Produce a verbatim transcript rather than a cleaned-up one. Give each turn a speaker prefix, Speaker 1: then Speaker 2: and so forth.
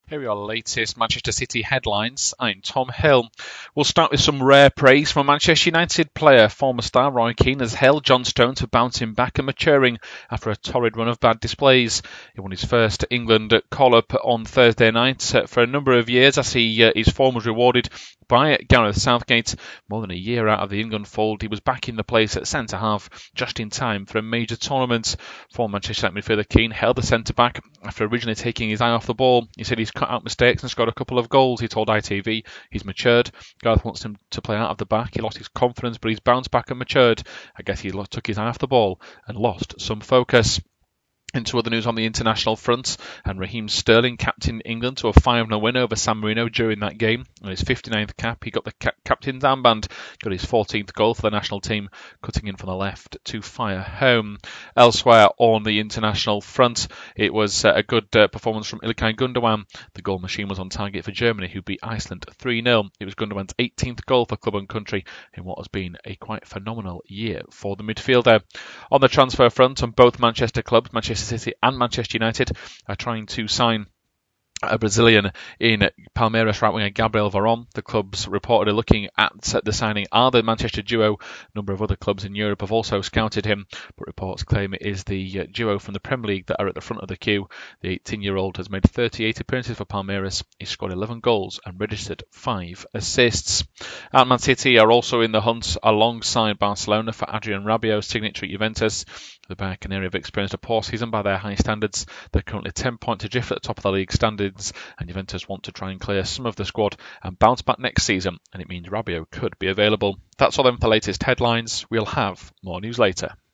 Speaker 1: Here are your latest Manchester City headlines. I'm Tom Hill. We'll start with some rare praise from a Manchester United player. Former star Roy Keane has hailed John Stones for bouncing back and maturing after a torrid run of bad displays. He won his first England call-up on Thursday night. For a number of years, as he, uh, his form was rewarded by Gareth Southgate. More than a year out of the England fold, he was back in the place at centre-half, just in time for a major tournament. Former Manchester United midfielder Keane held the centre-back after originally taking his eye off the ball. He said he's cut out mistakes and scored a couple of goals. He told I T V he's matured. Gareth wants him to play out of the back. He lost his confidence, but he's bounced back and matured. I guess he took his eye off the ball and lost some focus. Into other news on the international front, and Raheem Sterling captained England to a five nil win over San Marino during that game. On his fifty-ninth cap, he got the cap- captain's armband, got his fourteenth goal for the national team, cutting in from the left to fire home. Elsewhere on the international front, it was uh, a good uh, performance from Ilkay Gundogan. The goal machine was on target for Germany, who beat Iceland three nil. It was Gundogan's eighteenth goal for club and country in what has been a quite phenomenal year for the midfielder. On the transfer front, on both Manchester clubs, Manchester City and Manchester United are trying to sign a Brazilian in Palmeiras right winger Gabriel Veron. The clubs reportedly looking at the signing are the Manchester duo. A number of other clubs in Europe have also scouted him, but reports claim it is the duo from the Premier League that are at the front of the queue. The eighteen-year-old has made thirty-eight appearances for Palmeiras. He's scored eleven goals and registered five assists. And Man City are also in the hunt alongside Barcelona for Adrian Rabiot's signature at Juventus. The Bayer Canary have experienced a poor season by their high standards. They're currently ten points adrift at the top of the league standings, and Juventus want to try and clear some of the squad and bounce back next season, and it means Rabiot could be available. That's all then for the latest headlines. We'll have more news later.